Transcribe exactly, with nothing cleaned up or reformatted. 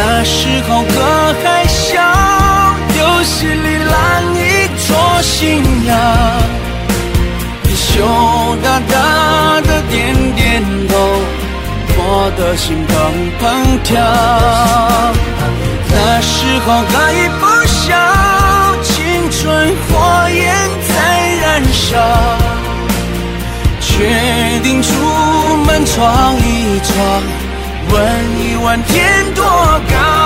那时候歌还小，游戏里烂一座信仰，你羞答答的点点头，我的心砰砰跳。那时候可以不笑，青春火焰在燃烧，决定出门闯一闯，问一问天多高。